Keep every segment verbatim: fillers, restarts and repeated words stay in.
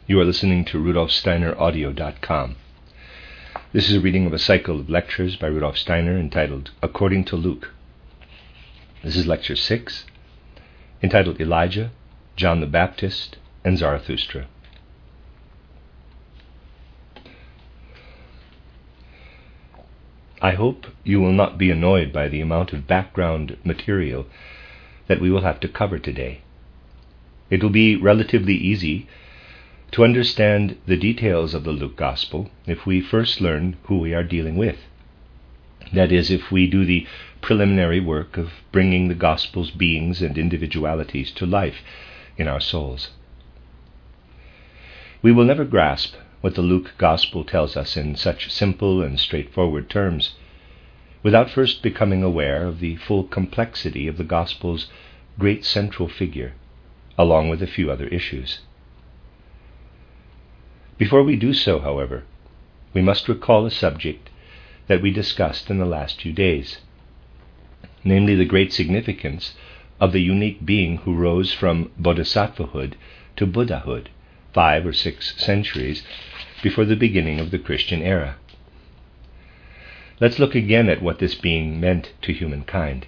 You are listening to Rudolf Steiner Audio dot com. This is a reading of a cycle of lectures by Rudolf Steiner entitled According to Luke. This is lecture six, entitled Elijah, John the Baptist, and Zarathustra. I hope you will not be annoyed by the amount of background material that we will have to cover today. It will be relatively easy to understand the details of the Luke Gospel if we first learn who we are dealing with. That is, if we do the preliminary work of bringing the Gospel's beings and individualities to life in our souls. We will never grasp what the Luke Gospel tells us in such simple and straightforward terms without first becoming aware of the full complexity of the Gospel's great central figure, along with a few other issues. Before we do so, however, we must recall a subject that we discussed in the last few days, namely the great significance of the unique being who rose from bodhisattvahood to Buddhahood five or six centuries before the beginning of the Christian era. Let's look again at what this being meant to humankind.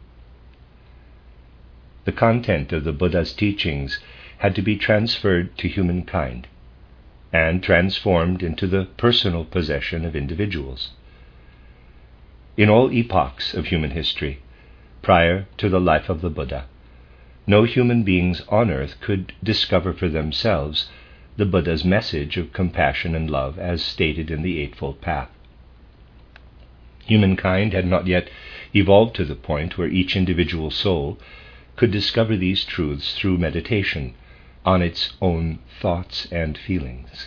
The content of the Buddha's teachings had to be transferred to humankind and transformed into the personal possession of individuals. In all epochs of human history, prior to the life of the Buddha, no human beings on earth could discover for themselves the Buddha's message of compassion and love as stated in the Eightfold Path. Humankind had not yet evolved to the point where each individual soul could discover these truths through meditation on its own thoughts and feelings.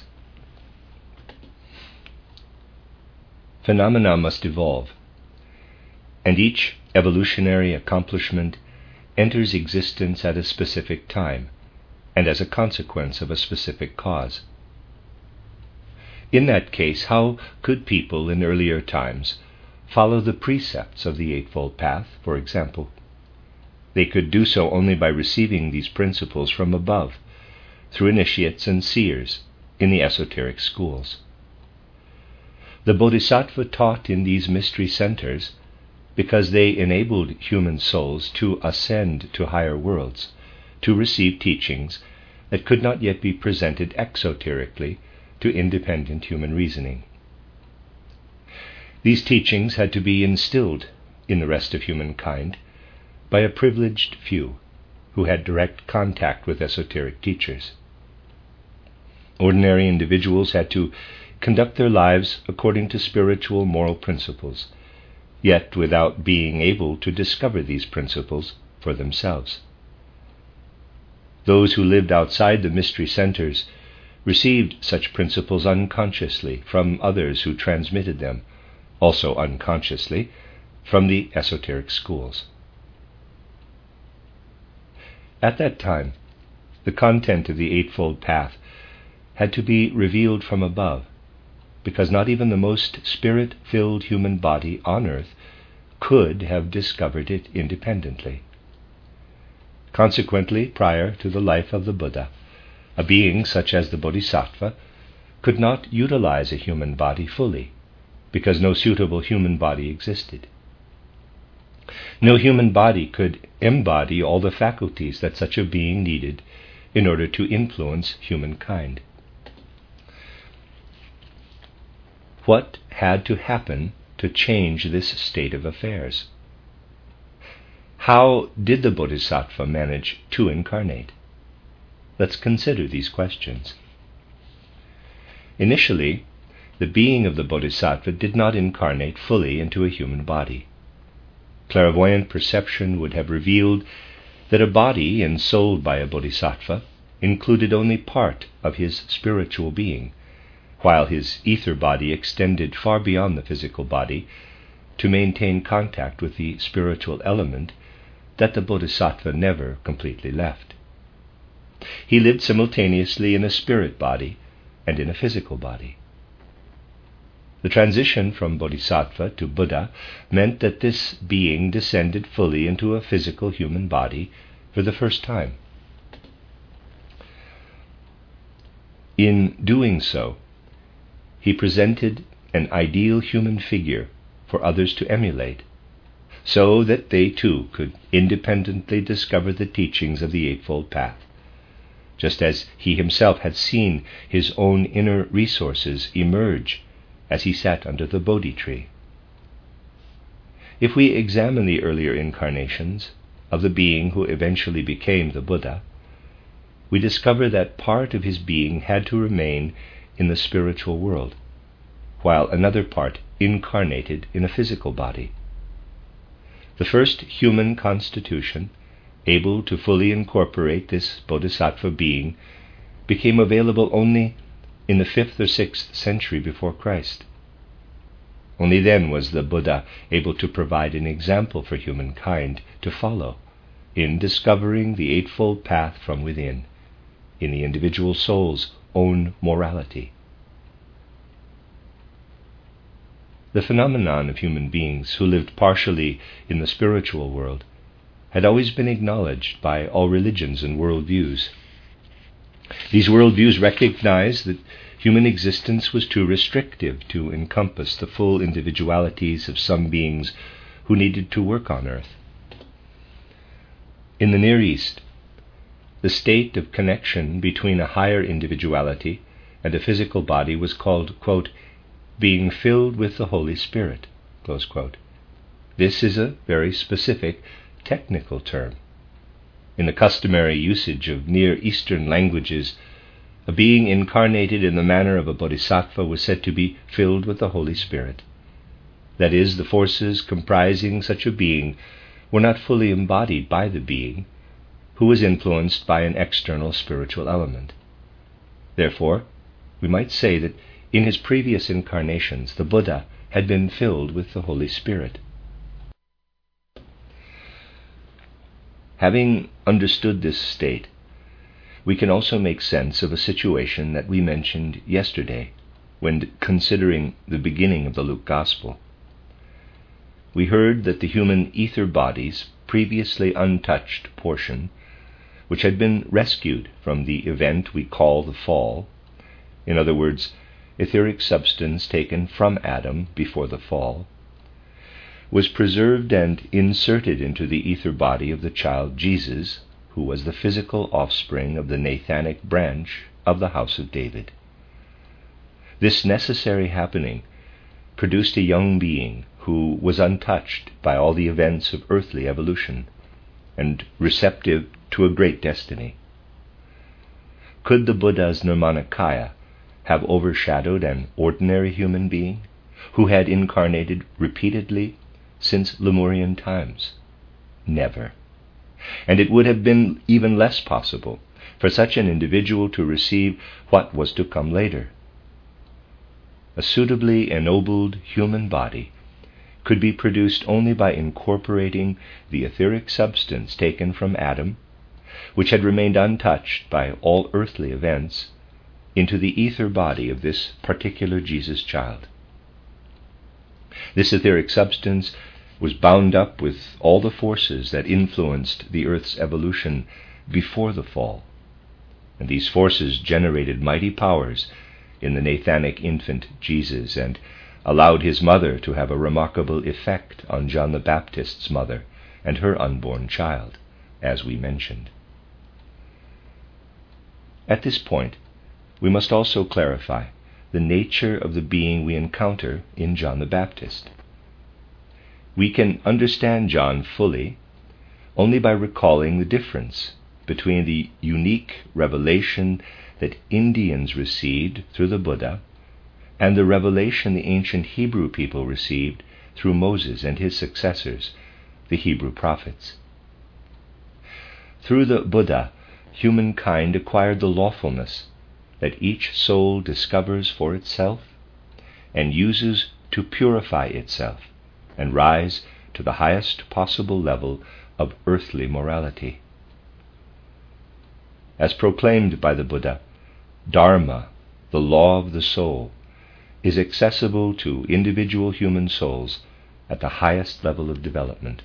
Phenomena must evolve, and each evolutionary accomplishment enters existence at a specific time and as a consequence of a specific cause. In that case, how could people in earlier times follow the precepts of the Eightfold Path, for example? They could do so only by receiving these principles from above, through initiates and seers in the esoteric schools. The Bodhisattva taught in these mystery centers because they enabled human souls to ascend to higher worlds, to receive teachings that could not yet be presented exoterically to independent human reasoning. These teachings had to be instilled in the rest of humankind by a privileged few who had direct contact with esoteric teachers. Ordinary individuals had to conduct their lives according to spiritual moral principles, yet without being able to discover these principles for themselves. Those who lived outside the mystery centers received such principles unconsciously from others who transmitted them, also unconsciously, from the esoteric schools. At that time, the content of the Eightfold Path had to be revealed from above, because not even the most spirit-filled human body on earth could have discovered it independently. Consequently, prior to the life of the Buddha, a being such as the Bodhisattva could not utilize a human body fully, because no suitable human body existed. No human body could embody all the faculties that such a being needed in order to influence humankind. What had to happen to change this state of affairs? How did the Bodhisattva manage to incarnate? Let's consider these questions. Initially, the being of the Bodhisattva did not incarnate fully into a human body. Clairvoyant perception would have revealed that a body ensouled by a Bodhisattva included only part of his spiritual being, while his ether body extended far beyond the physical body to maintain contact with the spiritual element that the Bodhisattva never completely left. He lived simultaneously in a spirit body and in a physical body. The transition from Bodhisattva to Buddha meant that this being descended fully into a physical human body for the first time. In doing so, he presented an ideal human figure for others to emulate, so that they too could independently discover the teachings of the Eightfold Path, just as he himself had seen his own inner resources emerge as he sat under the Bodhi tree. If we examine the earlier incarnations of the being who eventually became the Buddha, we discover that part of his being had to remain in the spiritual world, while another part incarnated in a physical body. The first human constitution, able to fully incorporate this bodhisattva being, became available only in the fifth or sixth century before Christ. Only then was the Buddha able to provide an example for humankind to follow in discovering the Eightfold Path from within, in the individual soul's own morality. The phenomenon of human beings who lived partially in the spiritual world had always been acknowledged by all religions and worldviews. These worldviews recognized that human existence was too restrictive to encompass the full individualities of some beings who needed to work on earth. In the Near East, the state of connection between a higher individuality and a physical body was called, quote, being filled with the Holy Spirit, close quote. This is a very specific technical term. In the customary usage of Near Eastern languages, a being incarnated in the manner of a bodhisattva was said to be filled with the Holy Spirit. That is, the forces comprising such a being were not fully embodied by the being, who was influenced by an external spiritual element. Therefore, we might say that in his previous incarnations, the Buddha had been filled with the Holy Spirit. Having understood this state, we can also make sense of a situation that we mentioned yesterday when considering the beginning of the Luke Gospel. We heard that the human ether body's previously untouched portion, which had been rescued from the event we call the fall, in other words, etheric substance taken from Adam before the fall, was preserved and inserted into the ether body of the child Jesus, who was the physical offspring of the Nathanic branch of the house of David. This necessary happening produced a young being who was untouched by all the events of earthly evolution and receptive to a great destiny. Could the Buddha's Nirmanakaya have overshadowed an ordinary human being who had incarnated repeatedly since Lemurian times? Never. And it would have been even less possible for such an individual to receive what was to come later. A suitably ennobled human body could be produced only by incorporating the etheric substance taken from Adam, which had remained untouched by all earthly events, into the ether body of this particular Jesus child. This etheric substance was bound up with all the forces that influenced the earth's evolution before the fall, and these forces generated mighty powers in the Nathanic infant Jesus and allowed his mother to have a remarkable effect on John the Baptist's mother and her unborn child, as we mentioned. At this point, we must also clarify the nature of the being we encounter in John the Baptist. We can understand John fully only by recalling the difference between the unique revelation that Indians received through the Buddha and the revelation the ancient Hebrew people received through Moses and his successors, the Hebrew prophets. Through the Buddha, humankind acquired the lawfulness that each soul discovers for itself and uses to purify itself and rise to the highest possible level of earthly morality. As proclaimed by the Buddha, Dharma, the law of the soul, is accessible to individual human souls at the highest level of development.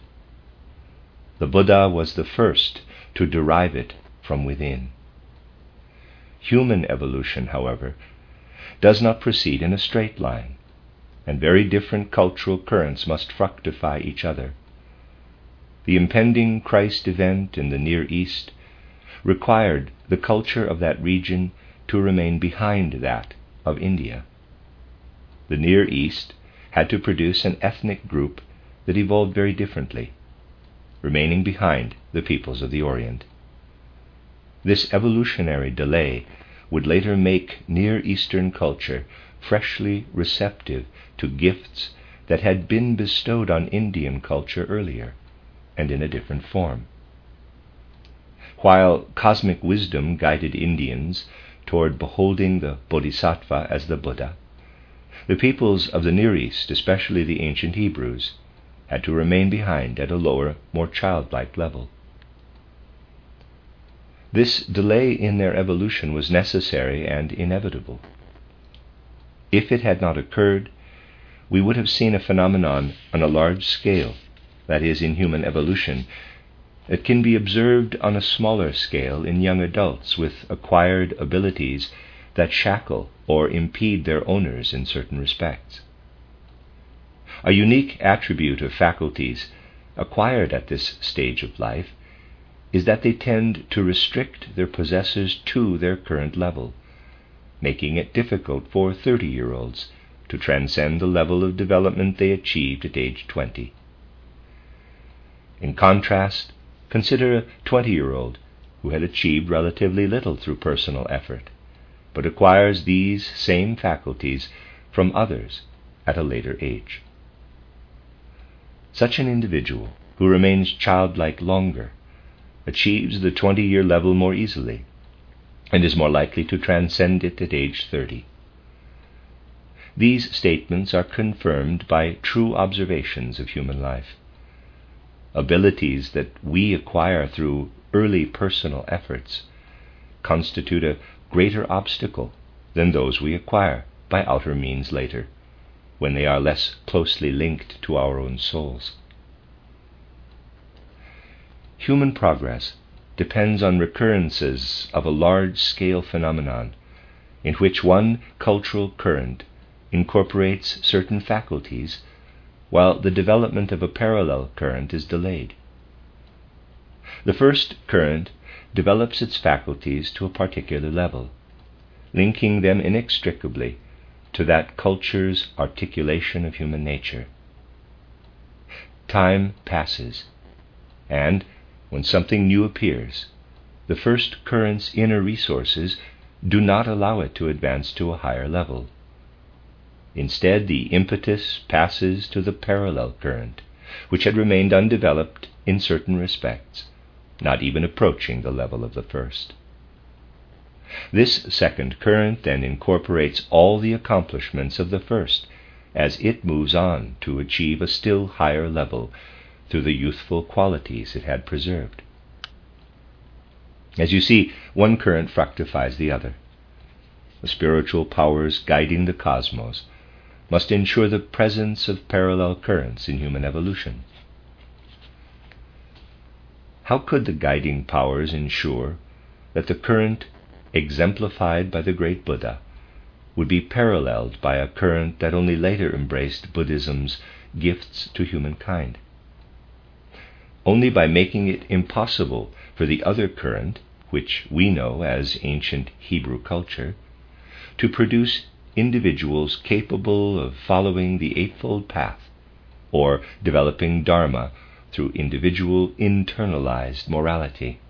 The Buddha was the first to derive it from within. Human evolution, however, does not proceed in a straight line, and very different cultural currents must fructify each other. The impending Christ event in the Near East required the culture of that region to remain behind that of India. The Near East had to produce an ethnic group that evolved very differently, remaining behind the peoples of the Orient. This evolutionary delay would later make Near Eastern culture freshly receptive to gifts that had been bestowed on Indian culture earlier, and in a different form. While cosmic wisdom guided Indians toward beholding the Bodhisattva as the Buddha, the peoples of the Near East, especially the ancient Hebrews, had to remain behind at a lower, more childlike level. This delay in their evolution was necessary and inevitable. If it had not occurred, we would have seen a phenomenon on a large scale, that is, in human evolution, that can be observed on a smaller scale in young adults with acquired abilities that shackle or impede their owners in certain respects. A unique attribute of faculties acquired at this stage of life is that they tend to restrict their possessors to their current level, making it difficult for thirty-year-olds to transcend the level of development they achieved at age twenty. In contrast, consider a twenty-year-old who had achieved relatively little through personal effort, but acquires these same faculties from others at a later age. Such an individual, who remains childlike longer, achieves the twenty-year level more easily, and is more likely to transcend it at age thirty. These statements are confirmed by true observations of human life. Abilities that we acquire through early personal efforts constitute a greater obstacle than those we acquire by outer means later, when they are less closely linked to our own souls. Human progress depends on recurrences of a large-scale phenomenon in which one cultural current incorporates certain faculties while the development of a parallel current is delayed. The first current develops its faculties to a particular level, linking them inextricably to that culture's articulation of human nature. Time passes, and when something new appears, the first current's inner resources do not allow it to advance to a higher level. Instead, the impetus passes to the parallel current, which had remained undeveloped in certain respects, not even approaching the level of the first. This second current then incorporates all the accomplishments of the first as it moves on to achieve a still higher level through the youthful qualities it had preserved. As you see, one current fructifies the other. The spiritual powers guiding the cosmos must ensure the presence of parallel currents in human evolution. How could the guiding powers ensure that the current exemplified by the great Buddha would be paralleled by a current that only later embraced Buddhism's gifts to humankind? Only by making it impossible for the other current, which we know as ancient Hebrew culture, to produce individuals capable of following the Eightfold Path or developing Dharma through individual internalized morality.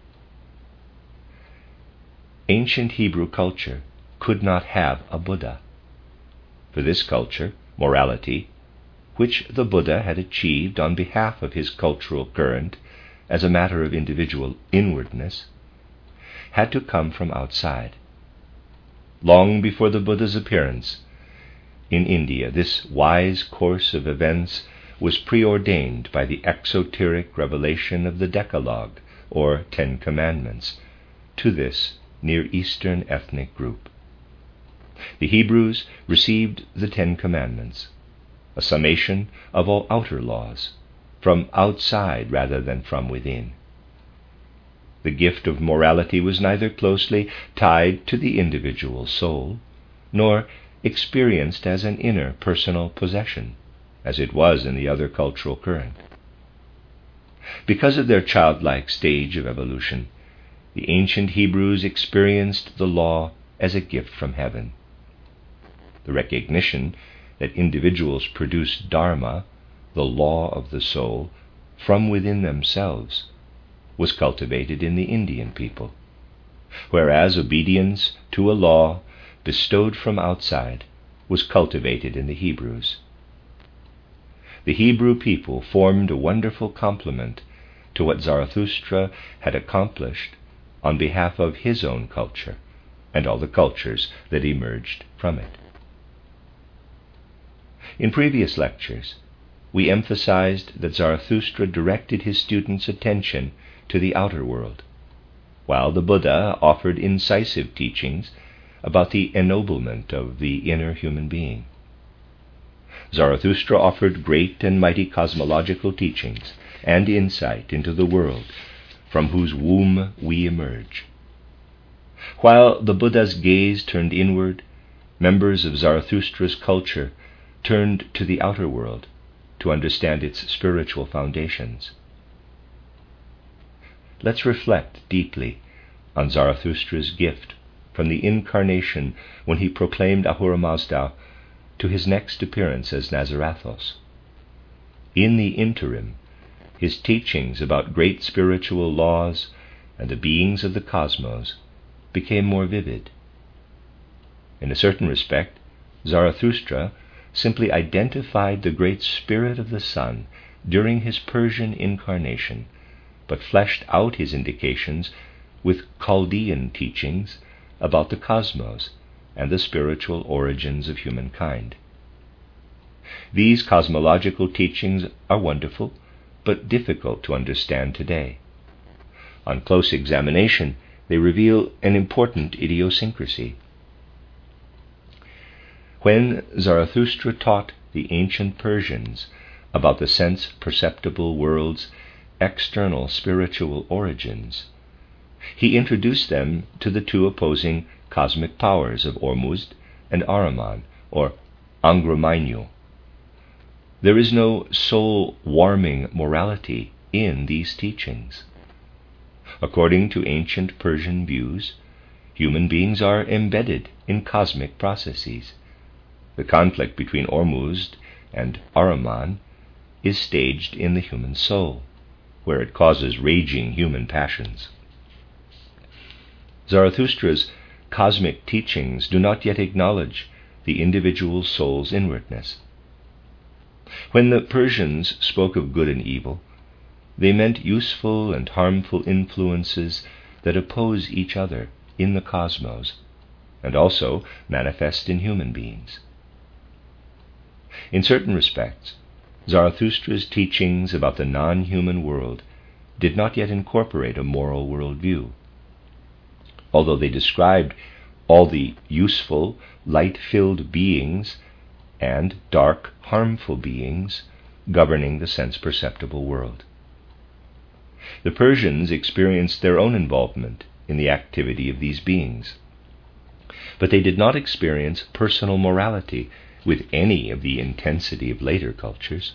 Ancient Hebrew culture could not have a Buddha. For this culture, morality, which the Buddha had achieved on behalf of his cultural current as a matter of individual inwardness, had to come from outside. Long before the Buddha's appearance in India, this wise course of events was preordained by the exoteric revelation of the Decalogue, or Ten Commandments, to this Near Eastern ethnic group. The Hebrews received the Ten Commandments, a summation of all outer laws, from outside rather than from within. the gift of morality was neither closely tied to the individual soul, nor experienced as an inner personal possession, as it was in the other cultural current. Because of their childlike stage of evolution, the ancient Hebrews experienced the law as a gift from heaven. The recognition that individuals produce dharma, the law of the soul, from within themselves, was cultivated in the Indian people, whereas obedience to a law bestowed from outside was cultivated in the Hebrews. The Hebrew people formed a wonderful complement to what Zarathustra had accomplished on behalf of his own culture and all the cultures that emerged from it. In previous lectures, we emphasized that Zarathustra directed his students' attention to the outer world, while the Buddha offered incisive teachings about the ennoblement of the inner human being. Zarathustra offered great and mighty cosmological teachings and insight into the world from whose womb we emerge. While the Buddha's gaze turned inward, members of Zarathustra's culture turned to the outer world to understand its spiritual foundations. Let's reflect deeply on Zarathustra's gift from the incarnation when he proclaimed Ahura Mazda to his next appearance as Nazarathos. In the interim, his teachings about great spiritual laws and the beings of the cosmos became more vivid. In a certain respect, Zarathustra simply identified the great spirit of the sun during his Persian incarnation, but fleshed out his indications with Chaldean teachings about the cosmos and the spiritual origins of humankind. These cosmological teachings are wonderful, but difficult to understand today. On close examination, they reveal an important idiosyncrasy. When Zarathustra taught the ancient Persians about the sense-perceptible world's external spiritual origins, he introduced them to the two opposing cosmic powers of Ormuzd and Ahriman, or Angra-Mainyu. There is no soul-warming morality in these teachings. According to ancient Persian views, human beings are embedded in cosmic processes. The conflict between Ormuzd and Ahriman is staged in the human soul, where it causes raging human passions. Zarathustra's cosmic teachings do not yet acknowledge the individual soul's inwardness. When the Persians spoke of good and evil, they meant useful and harmful influences that oppose each other in the cosmos, and also manifest in human beings. In certain respects, Zarathustra's teachings about the non-human world did not yet incorporate a moral worldview, although they described all the useful, light-filled beings and dark, harmful beings governing the sense-perceptible world. The Persians experienced their own involvement in the activity of these beings, but they did not experience personal morality with any of the intensity of later cultures.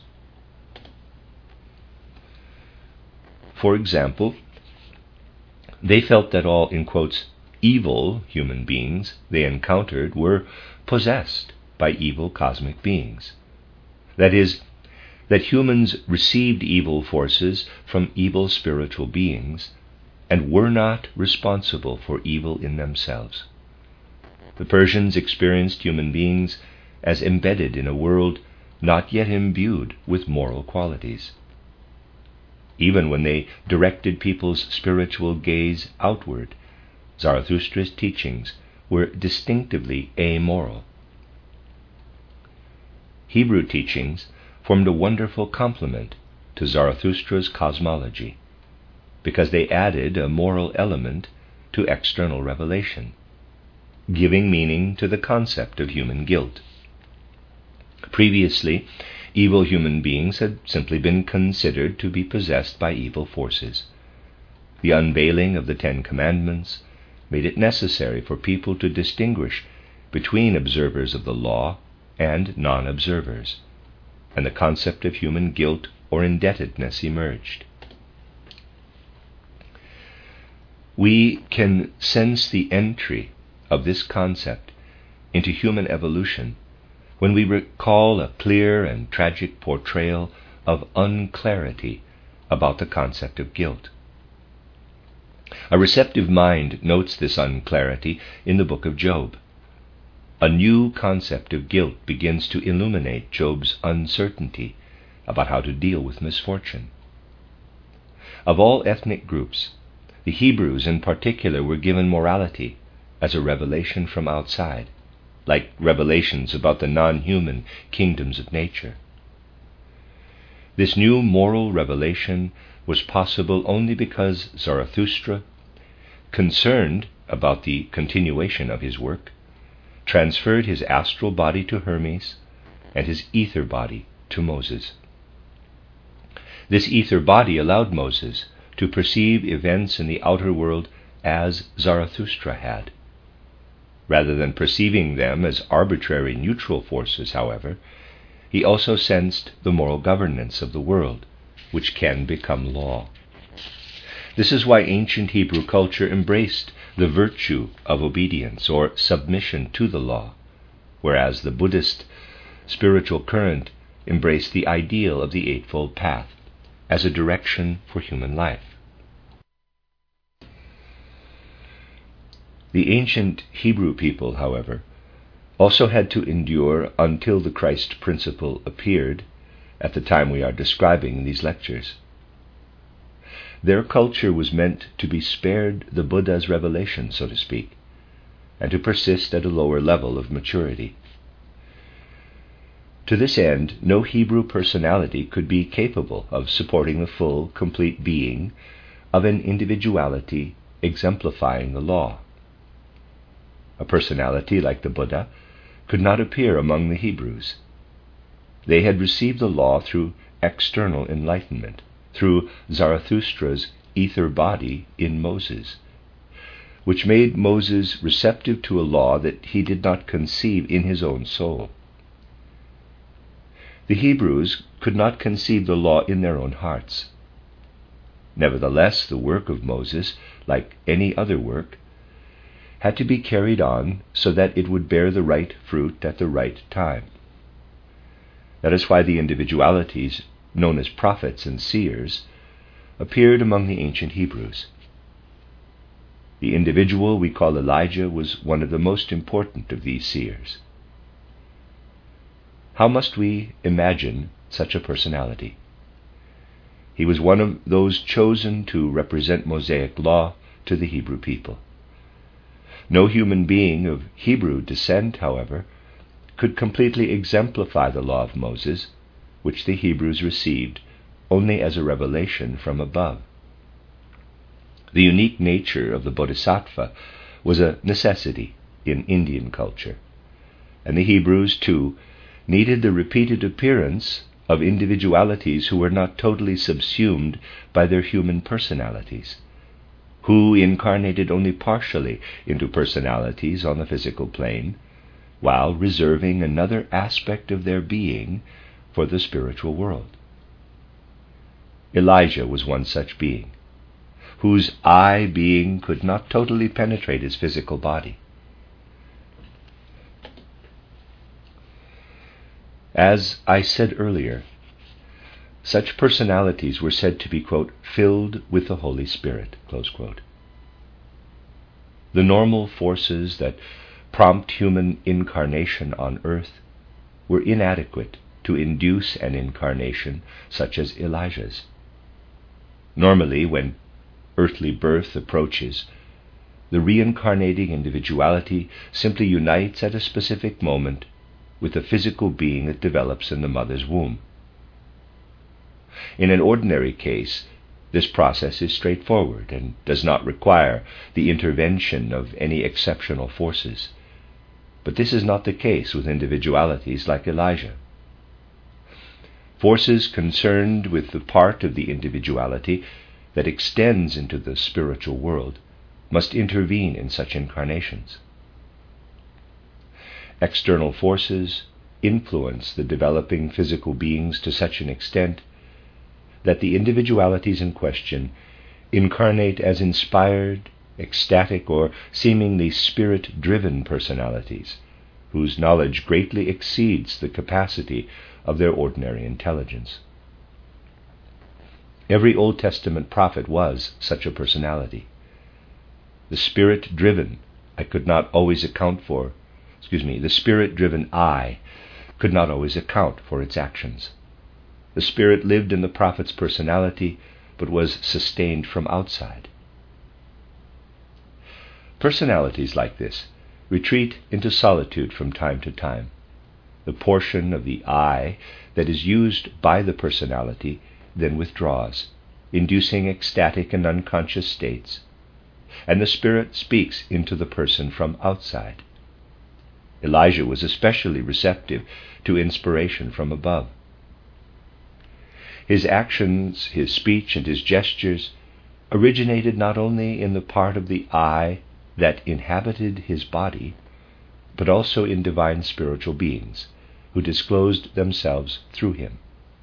For example, they felt that all, in quotes, evil human beings they encountered were possessed by evil cosmic beings. That is, that humans received evil forces from evil spiritual beings and were not responsible for evil in themselves. The Persians experienced human beings as embedded in a world not yet imbued with moral qualities. Even when they directed people's spiritual gaze outward, Zarathustra's teachings were distinctively amoral. Hebrew teachings formed a wonderful complement to Zarathustra's cosmology, because they added a moral element to external revelation, giving meaning to the concept of human guilt. Previously, evil human beings had simply been considered to be possessed by evil forces. The unveiling of the Ten Commandments made it necessary for people to distinguish between observers of the law and non-observers, and the concept of human guilt or indebtedness emerged. We can sense the entry of this concept into human evolution when we recall a clear and tragic portrayal of unclarity about the concept of guilt. A receptive mind notes this unclarity in the book of Job. A new concept of guilt begins to illuminate Job's uncertainty about how to deal with misfortune. Of all ethnic groups, the Hebrews in particular were given morality as a revelation from outside, like revelations about the non-human kingdoms of nature. This new moral revelation was possible only because Zarathustra, concerned about the continuation of his work, transferred his astral body to Hermes and his ether body to Moses. This ether body allowed Moses to perceive events in the outer world as Zarathustra had. Rather than perceiving them as arbitrary neutral forces, however, he also sensed the moral governance of the world, which can become law. This is why ancient Hebrew culture embraced the virtue of obedience or submission to the law, whereas the Buddhist spiritual current embraced the ideal of the Eightfold Path as a direction for human life. The ancient Hebrew people, however, also had to endure until the Christ principle appeared at the time we are describing in these lectures. Their culture was meant to be spared the Buddha's revelation, so to speak, and to persist at a lower level of maturity. To this end, no Hebrew personality could be capable of supporting the full, complete being of an individuality exemplifying the law. A personality like the Buddha could not appear among the Hebrews. They had received the law through external enlightenment, through Zarathustra's ether body in Moses, which made Moses receptive to a law that he did not conceive in his own soul. The Hebrews could not conceive the law in their own hearts. Nevertheless, the work of Moses, like any other work, had to be carried on so that it would bear the right fruit at the right time. That is why the individualities known as prophets and seers appeared among the ancient Hebrews. The individual we call Elijah was one of the most important of these seers. How must we imagine such a personality? He was one of those chosen to represent Mosaic law to the Hebrew people. No human being of Hebrew descent, however, could completely exemplify the law of Moses, which the Hebrews received only as a revelation from above. The unique nature of the Bodhisattva was a necessity in Indian culture, and the Hebrews, too, needed the repeated appearance of individualities who were not totally subsumed by their human personalities, who incarnated only partially into personalities on the physical plane, while reserving another aspect of their being for the spiritual world. Elijah was one such being, whose I being could not totally penetrate his physical body. As I said earlier, such personalities were said to be, quote, filled with the Holy Spirit, close quote. The normal forces that prompt human incarnation on earth were inadequate to induce an incarnation such as Elijah's. Normally, when earthly birth approaches, the reincarnating individuality simply unites at a specific moment with the physical being that develops in the mother's womb. In an ordinary case, this process is straightforward and does not require the intervention of any exceptional forces. But this is not the case with individualities like Elijah. Forces concerned with the part of the individuality that extends into the spiritual world must intervene in such incarnations. External forces influence the developing physical beings to such an extent that the individualities in question incarnate as inspired, ecstatic, or seemingly spirit-driven personalities whose knowledge greatly exceeds the capacity of their ordinary intelligence. Every Old Testament prophet was such a personality. The spirit-driven I could not always account for, excuse me, the spirit-driven I could not always account for its actions. The spirit lived in the prophet's personality, but was sustained from outside. Personalities like this retreat into solitude from time to time. The portion of the I that is used by the personality then withdraws, inducing ecstatic and unconscious states, and the spirit speaks into the person from outside. Elijah was especially receptive to inspiration from above. His actions, his speech, and his gestures originated not only in the part of the I that inhabited his body, but also in divine spiritual beings who disclosed themselves through him.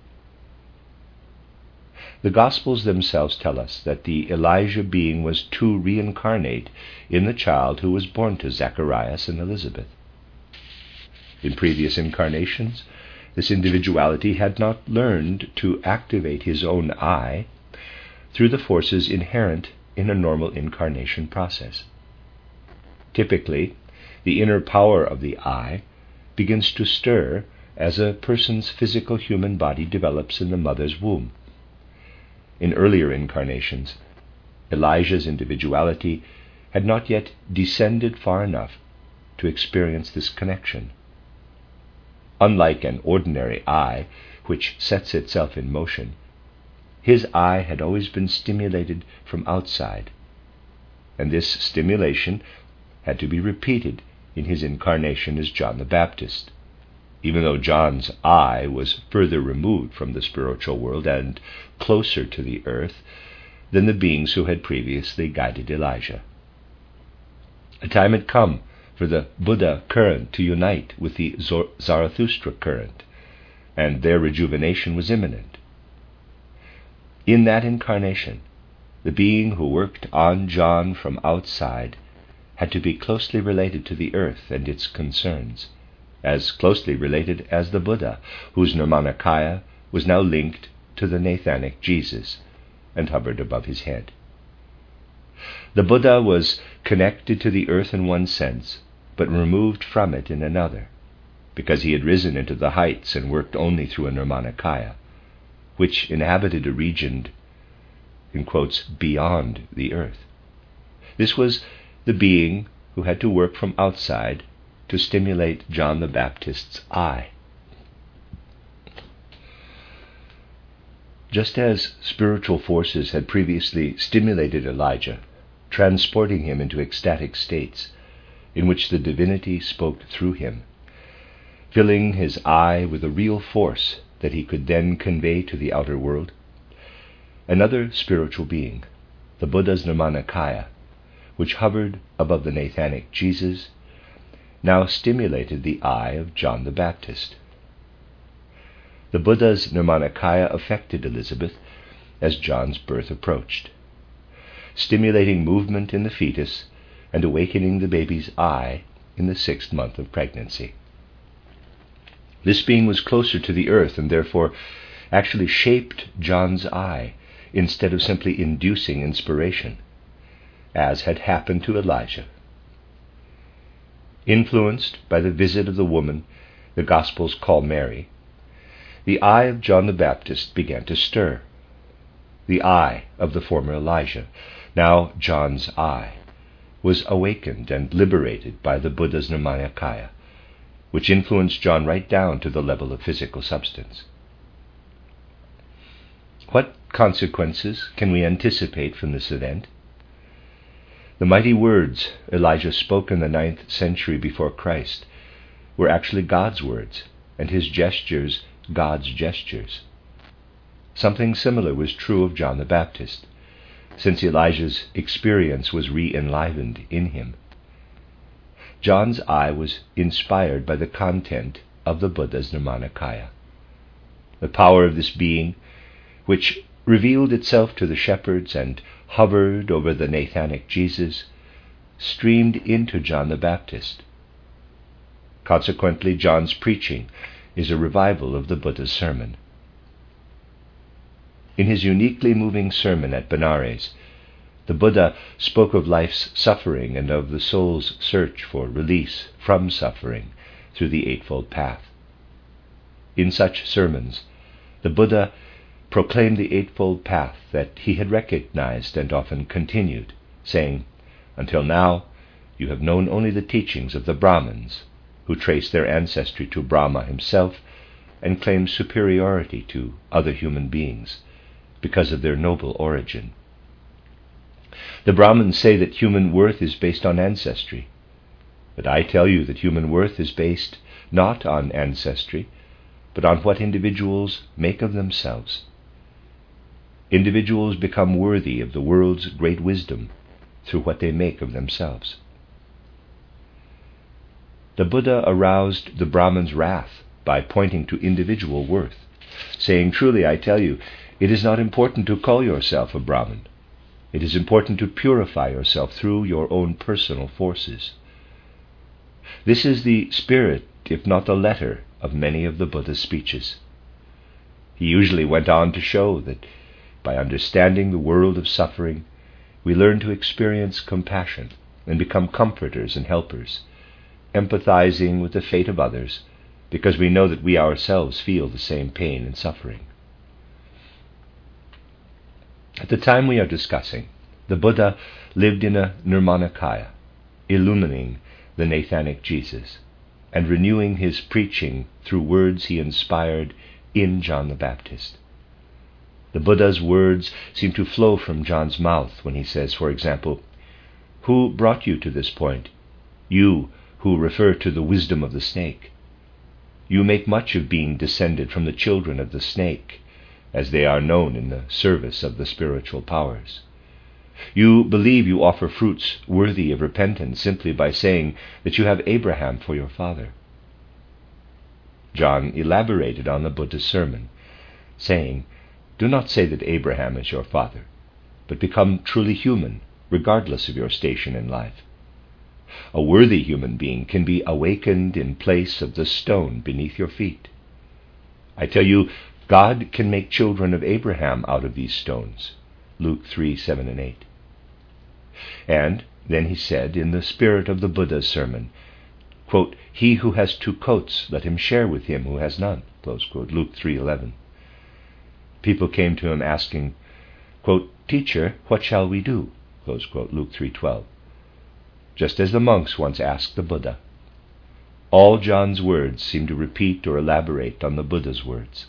The Gospels themselves tell us that the Elijah being was to reincarnate in the child who was born to Zacharias and Elizabeth. In previous incarnations, this individuality had not learned to activate his own I through the forces inherent in a normal incarnation process. Typically, the inner power of the I begins to stir as a person's physical human body develops in the mother's womb. In earlier incarnations, Elijah's individuality had not yet descended far enough to experience this connection. Unlike an ordinary I, which sets itself in motion, his I had always been stimulated from outside, and this stimulation had to be repeated in his incarnation as John the Baptist, even though John's I was further removed from the spiritual world and closer to the earth than the beings who had previously guided Elijah. A time had come for the Buddha current to unite with the Zarathustra current, and their rejuvenation was imminent. In that incarnation, the being who worked on John from outside had to be closely related to the earth and its concerns, as closely related as the Buddha, whose Nirmanakaya was now linked to the Nathanic Jesus and hovered above his head. The Buddha was connected to the earth in one sense, but removed from it in another, because he had risen into the heights and worked only through a Nirmanakaya, which inhabited a region, in quotes, beyond the earth. This was the being who had to work from outside to stimulate John the Baptist's I. Just as spiritual forces had previously stimulated Elijah, transporting him into ecstatic states in which the divinity spoke through him, filling his I with a real force that he could then convey to the outer world, another spiritual being, the Buddha's Nirmanakaya, which hovered above the Nathanic Jesus, now stimulated the I of John the Baptist. The Buddha's Nirmanakaya affected Elizabeth as John's birth approached, stimulating movement in the fetus and awakening the baby's I in the sixth month of pregnancy. This being was closer to the earth and therefore actually shaped John's I instead of simply inducing inspiration, as had happened to Elijah. Influenced by the visit of the woman the Gospels call Mary, the I of John the Baptist began to stir. The I of the former Elijah, now John's I, was awakened and liberated by the Buddha's Nirmanakaya, which influenced John right down to the level of physical substance. What consequences can we anticipate from this event? The mighty words Elijah spoke in the ninth century before Christ were actually God's words, and his gestures God's gestures. Something similar was true of John the Baptist, since Elijah's experience was re-enlivened in him. John's eye was inspired by the content of the Buddha's Nirmanakaya. The power of this being, which revealed itself to the shepherds and hovered over the Nathanic Jesus, streamed into John the Baptist. Consequently, John's preaching is a revival of the Buddha's sermon. In his uniquely moving sermon at Benares, the Buddha spoke of life's suffering and of the soul's search for release from suffering through the Eightfold Path. In such sermons, the Buddha proclaimed the Eightfold Path that he had recognized and often continued, saying, "Until now, you have known only the teachings of the Brahmins, who trace their ancestry to Brahma himself and claim superiority to other human beings because of their noble origin. The Brahmins say that human worth is based on ancestry, but I tell you that human worth is based not on ancestry, but on what individuals make of themselves. Individuals become worthy of the world's great wisdom through what they make of themselves." The Buddha aroused the Brahmins' wrath by pointing to individual worth, saying, "Truly, I tell you, it is not important to call yourself a Brahmin. It is important to purify yourself through your own personal forces." This is the spirit, if not the letter, of many of the Buddha's speeches. He usually went on to show that by understanding the world of suffering, we learn to experience compassion and become comforters and helpers, empathizing with the fate of others because we know that we ourselves feel the same pain and suffering. At the time we are discussing, the Buddha lived in a Nirmanakaya, illumining the Nathanic Jesus and renewing his preaching through words he inspired in John the Baptist. The Buddha's words seem to flow from John's mouth when he says, for example, "Who brought you to this point? You who refer to the wisdom of the snake. You make much of being descended from the children of the snake, as they are known in the service of the spiritual powers. You believe you offer fruits worthy of repentance simply by saying that you have Abraham for your father." John elaborated on the Buddha's sermon, saying, "Do not say that Abraham is your father, but become truly human, regardless of your station in life. A worthy human being can be awakened in place of the stone beneath your feet. I tell you, God can make children of Abraham out of these stones." Luke three, seven and eight. And then he said, in the spirit of the Buddha's sermon, quote, "He who has two coats, let him share with him who has none." Close quote, Luke three, eleven. People came to him asking, quote, "Teacher, what shall we do?" Close quote, Luke three, twelve. Just as the monks once asked the Buddha. All John's words seem to repeat or elaborate on the Buddha's words.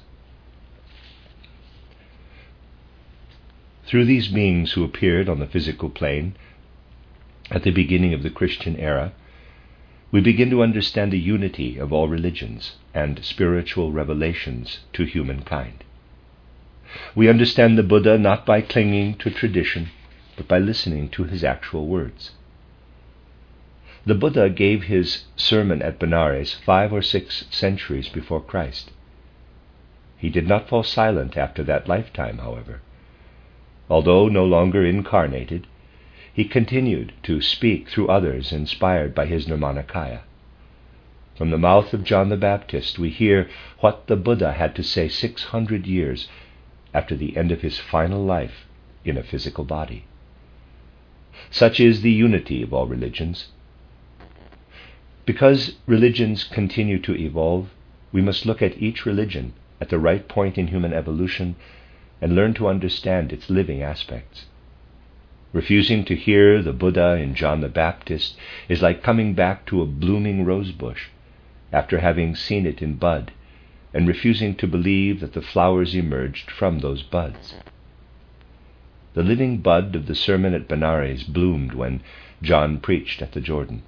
Through these beings who appeared on the physical plane at the beginning of the Christian era, we begin to understand the unity of all religions and spiritual revelations to humankind. We understand the Buddha not by clinging to tradition, but by listening to his actual words. The Buddha gave his sermon at Benares five or six centuries before Christ. He did not fall silent after that lifetime, however. Although no longer incarnated, he continued to speak through others inspired by his Nirmanakaya. From the mouth of John the Baptist we hear what the Buddha had to say six hundred years after the end of his final life in a physical body. Such is the unity of all religions. Because religions continue to evolve, we must look at each religion at the right point in human evolution and learn to understand its living aspects. Refusing to hear the Buddha in John the Baptist is like coming back to a blooming rose bush after having seen it in bud, and refusing to believe that the flowers emerged from those buds. The living bud of the sermon at Benares bloomed when John preached at the Jordan.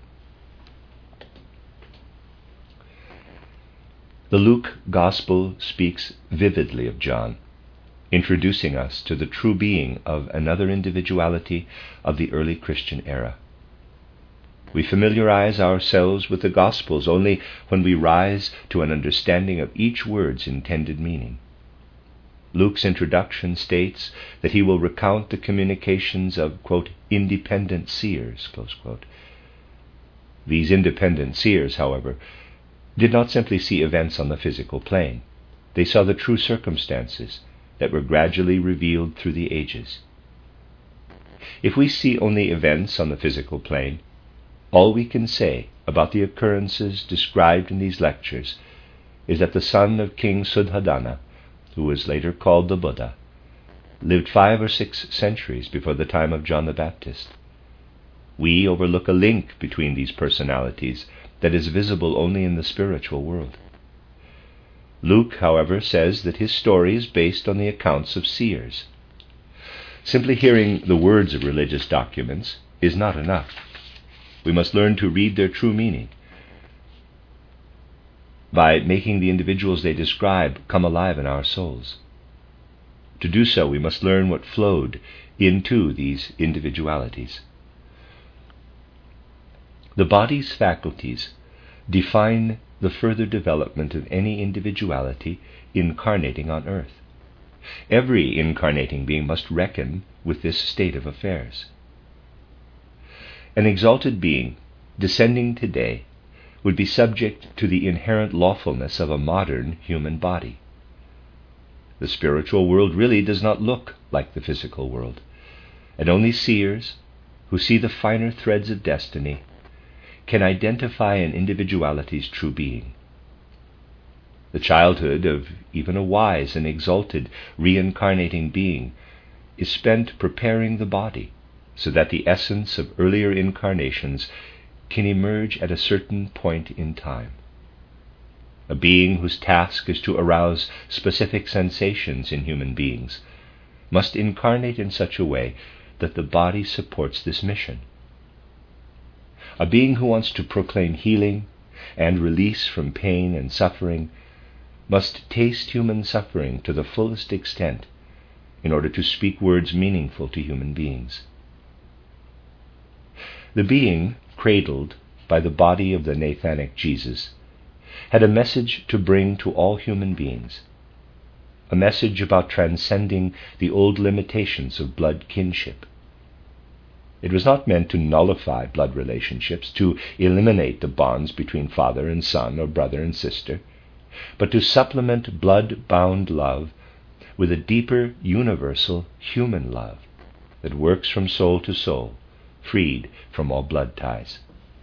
The Luke Gospel speaks vividly of John. introducing us to the true being of another individuality of the early Christian era. We familiarize ourselves with the Gospels only when we rise to an understanding of each word's intended meaning. Luke's introduction states that he will recount the communications of, quote, independent seers, close quote. These independent seers, however, did not simply see events on the physical plane. They saw the true circumstances that were gradually revealed through the ages. If we see only events on the physical plane, all we can say about the occurrences described in these lectures is that the son of King Suddhodana, who was later called the Buddha, lived five or six centuries before the time of John the Baptist. We overlook a link between these personalities that is visible only in the spiritual world. Luke, however, says that his story is based on the accounts of seers. Simply hearing the words of religious documents is not enough. We must learn to read their true meaning by making the individuals they describe come alive in our souls. To do so, we must learn what flowed into these individualities. The body's faculties define the further development of any individuality incarnating on earth. Every incarnating being must reckon with this state of affairs. An exalted being descending today would be subject to the inherent lawfulness of a modern human body. The spiritual world really does not look like the physical world, and only seers who see the finer threads of destiny can identify an individuality's true being. The childhood of even a wise and exalted reincarnating being is spent preparing the body so that the essence of earlier incarnations can emerge at a certain point in time. A being whose task is to arouse specific sensations in human beings must incarnate in such a way that the body supports this mission. A being who wants to proclaim healing and release from pain and suffering must taste human suffering to the fullest extent in order to speak words meaningful to human beings. The being cradled by the body of the Nathanic Jesus had a message to bring to all human beings, a message about transcending the old limitations of blood kinship. It was not meant to nullify blood relationships, to eliminate the bonds between father and son or brother and sister, but to supplement blood-bound love with a deeper, universal human love that works from soul to soul, freed from all blood ties.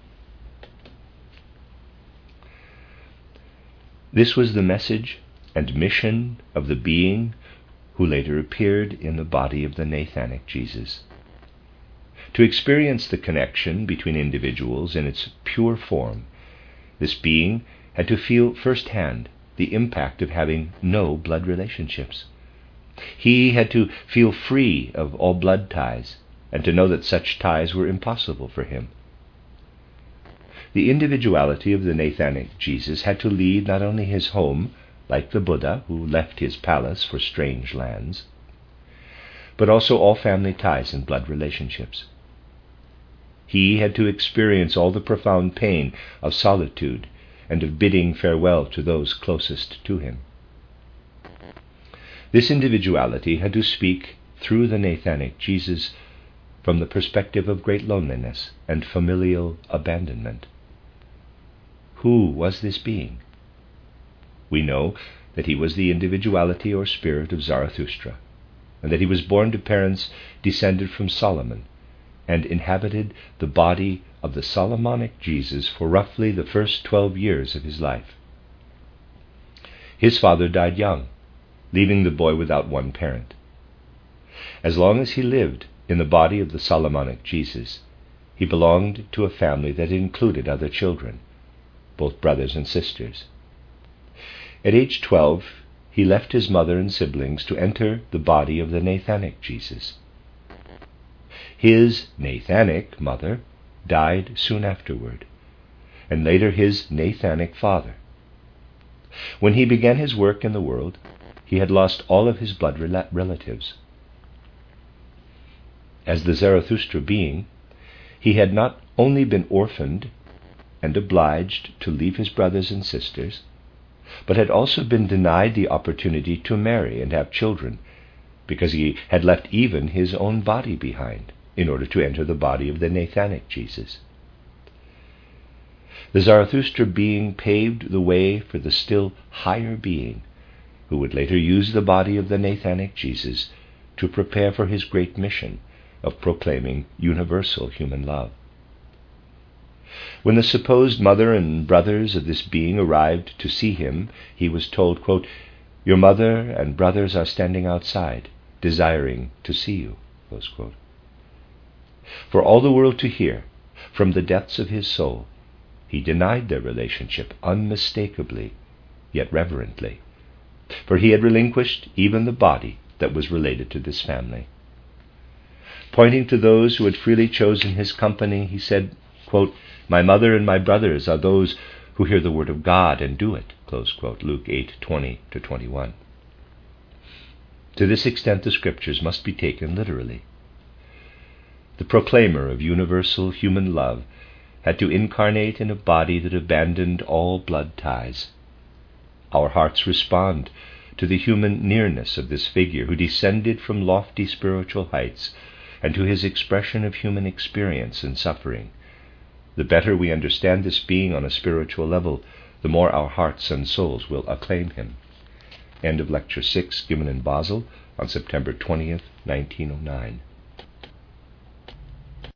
This was the message and mission of the being who later appeared in the body of the Nathanic Jesus. To experience the connection between individuals in its pure form, this being had to feel firsthand the impact of having no blood relationships. He had to feel free of all blood ties and to know that such ties were impossible for him. The individuality of the Nathanic Jesus had to leave not only his home, like the Buddha who left his palace for strange lands, but also all family ties and blood relationships. He had to experience all the profound pain of solitude and of bidding farewell to those closest to him. This individuality had to speak through the Nathanic Jesus from the perspective of great loneliness and familial abandonment. Who was this being? We know that he was the individuality or spirit of Zarathustra, and that he was born to parents descended from Solomon, and inhabited the body of the Solomonic Jesus for roughly the first twelve years of his life. His father died young, leaving the boy without one parent. As long as he lived in the body of the Solomonic Jesus, he belonged to a family that included other children, both brothers and sisters. At age twelve, he left his mother and siblings to enter the body of the Nathanic Jesus. His Nathanic mother died soon afterward, and later his Nathanic father. When he began his work in the world, he had lost all of his blood rel- relatives. As the Zarathustra being, he had not only been orphaned and obliged to leave his brothers and sisters, but had also been denied the opportunity to marry and have children, because he had left even his own body behind in order to enter the body of the Nathanic Jesus. The Zarathustra being paved the way for the still higher being, who would later use the body of the Nathanic Jesus to prepare for his great mission of proclaiming universal human love. When the supposed mother and brothers of this being arrived to see him, he was told, quote, "Your mother and brothers are standing outside, desiring to see you." Close quote. For all the world to hear, from the depths of his soul, he denied their relationship unmistakably, yet reverently, for he had relinquished even the body that was related to this family. Pointing to those who had freely chosen his company, he said, quote, "My mother and my brothers are those who hear the word of God and do it." Close quote. Luke eight twenty to twenty-one. To this extent, the scriptures must be taken literally. The proclaimer of universal human love had to incarnate in a body that abandoned all blood ties. Our hearts respond to the human nearness of this figure who descended from lofty spiritual heights and to his expression of human experience and suffering. The better we understand this being on a spiritual level, the more our hearts and souls will acclaim him. End of Lecture six, given in Basel on September twentieth, nineteen oh nine.